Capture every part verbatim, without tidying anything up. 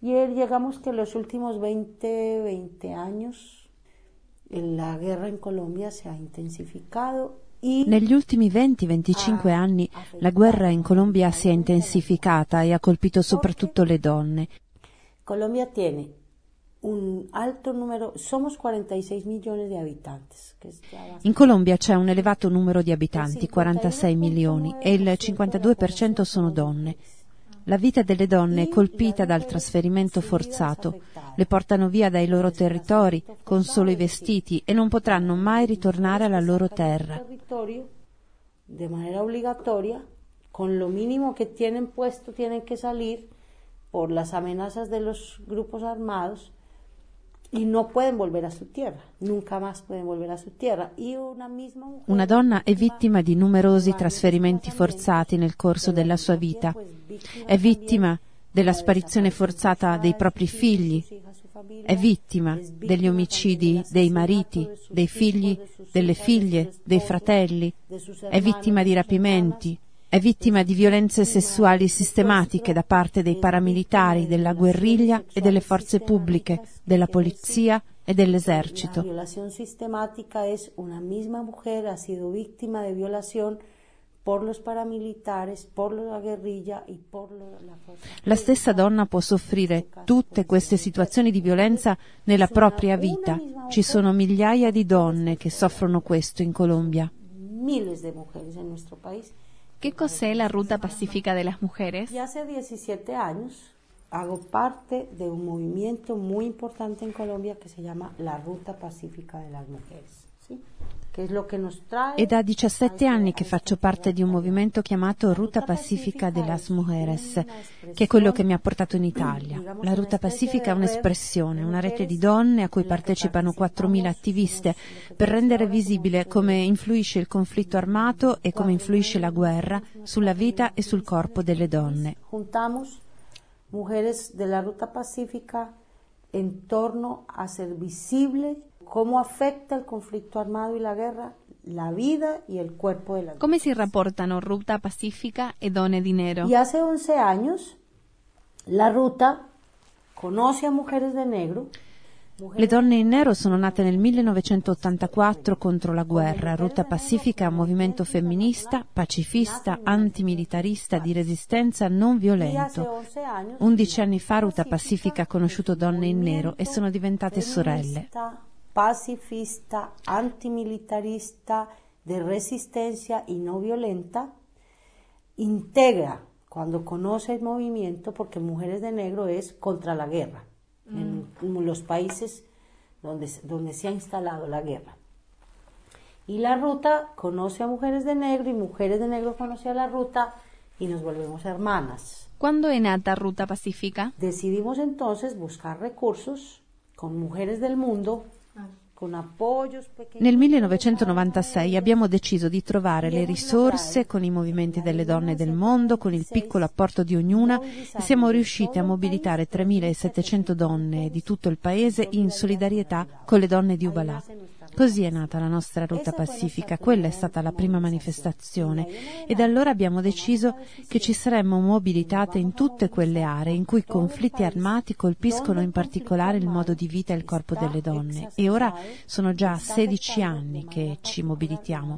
Y llegamos que los últimos veinte, veinte años la guerra in Colombia si è intensificato. Negli ultimi venti venticinque anni la guerra in Colombia si è intensificata e ha colpito soprattutto le donne. Colombia tiene un alto numero, somos quarantasei milioni di abitanti. In Colombia c'è un elevato numero di abitanti, quarantasei milioni, e il cinquantadue per cento sono donne. La vita delle donne è colpita dal trasferimento forzato. Le portano via dai loro territori con solo i vestiti e non potranno mai ritornare alla loro terra. De manera obbligatoria, con lo minimo que tienen puesto, tienen que salir por las amenazas de los grupos armados y no pueden volver a su tierra, nunca más pueden volver a su tierra. Y una misma mujer, una donna è vittima di numerosi trasferimenti forzati nel corso della sua vita. È vittima della sparizione forzata dei propri figli, è vittima degli omicidi dei mariti, dei figli, delle figlie, dei fratelli, è vittima di rapimenti, è vittima di violenze sessuali sistematiche da parte dei paramilitari, della guerriglia e delle forze pubbliche, della polizia e dell'esercito. La violazione sistematica è una misma mujer ha sido víctima de violación por los paramilitares, por la guerriglia e por la forza. La stessa donna può soffrire tutte queste situazioni di violenza nella propria vita. Ci sono migliaia di donne che soffrono questo in Colombia. Miles de mujeres en nuestro país. ¿Qué cos'è la Ruta Pacífica de las Mujeres? Ya hace diecisiete años hago parte de un movimiento muy importante en Colombia que se llama la Ruta Pacífica de las Mujeres, ¿sí? Che è lo che nos trae. È da diciassette anni che faccio parte di un movimento chiamato Ruta Pacífica de las Mujeres, che è quello che mi ha portato in Italia. La Ruta Pacifica è un'espressione, una rete di donne a cui partecipano quattromila attiviste per rendere visibile come influisce il conflitto armato e come influisce la guerra sulla vita e sul corpo delle donne. Juntamos mujeres de la Ruta Pacífica en torno a ser visible cómo afecta el conflicto armado y la guerra la vida y el cuerpo de las Come si rapportano Ruta Pacífica e Donne di Nero? Y hace once años la Ruta conoce a mujeres de negro. Le donne in nero sono nate nel millenovecentottantaquattro contro la guerra. Ruta Pacifica è un movimento femminista, pacifista, antimilitarista di resistenza non violento. Undici anni fa Ruta Pacifica ha conosciuto donne in nero e sono diventate sorelle. Pacifista, antimilitarista, de resistencia y no violenta, integra cuando conoce el movimiento, porque Mujeres de Negro es contra la guerra, mm. en los países donde, donde se ha instalado la guerra. Y la Ruta conoce a Mujeres de Negro y Mujeres de Negro conoce a la Ruta y nos volvemos hermanas. ¿Cuándo è nata Ruta Pacífica? Decidimos entonces buscar recursos con mujeres del mundo. Nel millenovecentonovantasei abbiamo deciso di trovare le risorse con i movimenti delle donne del mondo, con il piccolo apporto di ognuna, e siamo riusciti a mobilitare tremilasettecento donne di tutto il paese in solidarietà con le donne di Ubalá. Così è nata la nostra Ruta Pacifica, quella è stata la prima manifestazione e da allora abbiamo deciso che ci saremmo mobilitate in tutte quelle aree in cui i conflitti armati colpiscono in particolare il modo di vita e il corpo delle donne, e ora sono già sedici anni che ci mobilitiamo.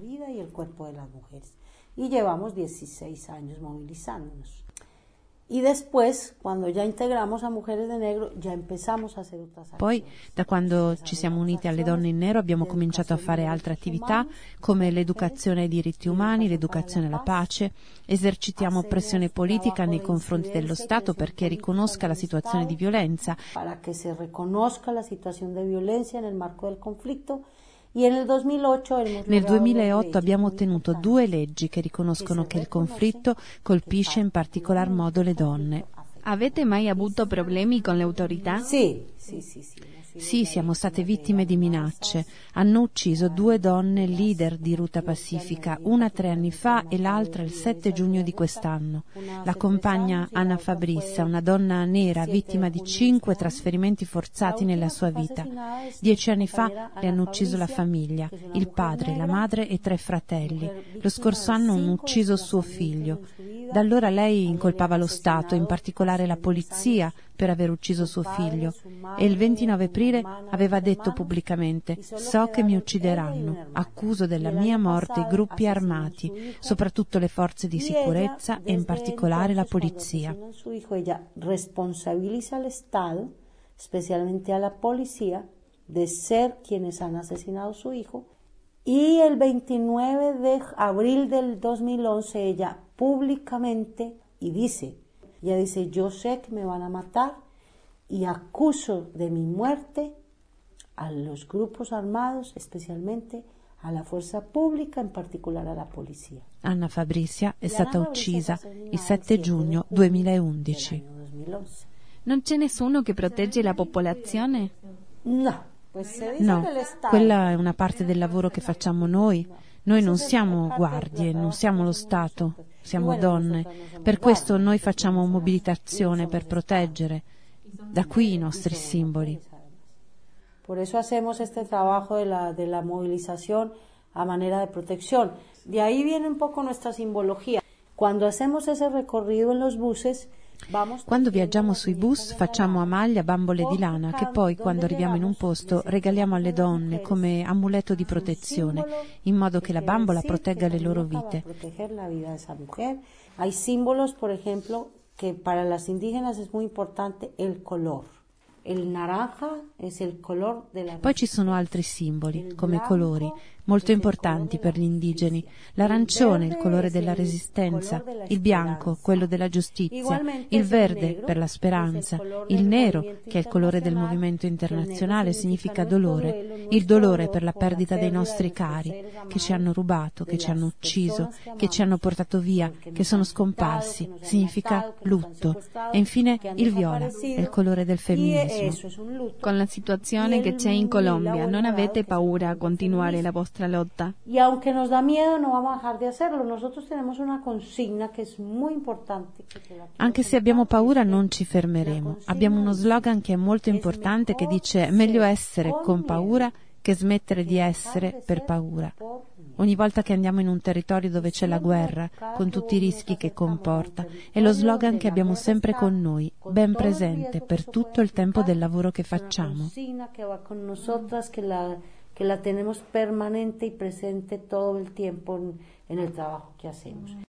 Y llevamos dieciséis años movilizándonos. Y después, cuando ya integramos a Mujeres de Negro, ya empezamos a hacer otras acciones. Poi, da quando ci siamo uniti alle donne in nero, abbiamo cominciato a fare altre attività, come l'educazione ai diritti umani, l'educazione alla pace. Esercitiamo pressione politica nei confronti dello Stato perché riconosca la situazione di violenza. Para que se reconozca la situación de violencia en el marco del conflicto. Nel duemilaotto abbiamo ottenuto due leggi che riconoscono che il conflitto colpisce in particolar modo le donne. Avete mai avuto problemi con le autorità? Sì, sì, sì, sì. Sì, siamo state vittime di minacce. Hanno ucciso due donne leader di Ruta Pacifica, una tre anni fa e l'altra il sette giugno di quest'anno. La compagna Ana Fabrissa, una donna nera vittima di cinque trasferimenti forzati nella sua vita. Dieci anni fa le hanno ucciso la famiglia, il padre, la madre e tre fratelli. Lo scorso anno hanno ucciso suo figlio. Da allora lei incolpava lo Stato, in particolare la polizia, per aver ucciso suo figlio, e il ventinove aprile aveva detto pubblicamente: «So che mi uccideranno, accuso della mia morte i gruppi armati, soprattutto le forze di sicurezza e in particolare la polizia». Responsabiliza al Estado, especialmente a la policía, de ser quienes han asesinado a su hijo. Y el veintinueve de abril del dos mil once ella públicamente y dice, ella dice, yo sé que me van a matar y acuso de mi muerte a los grupos armados, especialmente a la fuerza pubblica, in particolare alla polizia. Anna Fabricia è stata uccisa il sette giugno duemilaundici. Non c'è nessuno che protegge la popolazione? No. No, quella è una parte del lavoro che facciamo noi. Noi non siamo guardie, non siamo lo Stato, siamo donne. Per questo noi facciamo mobilitazione per proteggere. Da qui i nostri simboli. Por eso hacemos este trabajo de la, de la movilización a manera de protección. De ahí viene un poco nuestra simbología. Cuando hacemos ese recorrido en los buses, quando viaggiamo sui bus facciamo a maglia bambole di lana che poi, quando arriviamo in un posto, regaliamo alle donne come amuleto di protezione, in modo che la bambola protegga le loro vite. Hay símbolos, por ejemplo, que para las indígenas es muy importante el color. Il naranja es el color della... Poi ci sono altri simboli, come colori, molto importanti per gli indigeni. L'arancione, il colore della resistenza, il bianco, quello della giustizia, il verde per la speranza, il nero, che è il colore del movimento internazionale, significa dolore, il dolore per la perdita dei nostri cari, che ci hanno rubato, che ci hanno ucciso, che ci hanno portato via, che sono scomparsi, significa lutto. E infine il viola, è il colore del femminismo. Con la situazione che c'è in Colombia, non avete paura a continuare la vostra lotta? Y aunque nos da miedo, no vamos a dejar de hacerlo. Nosotros tenemos una consigna que es muy importante. Anche se abbiamo paura, non ci fermeremo. Abbiamo uno slogan che è molto importante, che dice: meglio essere con paura che smettere di essere per paura. Ogni volta che andiamo in un territorio dove c'è la guerra, con tutti i rischi che comporta, è lo slogan che abbiamo sempre con noi, ben presente per tutto il tempo del lavoro che facciamo. Que la tenemos permanente y presente todo el tiempo en, en el trabajo que hacemos.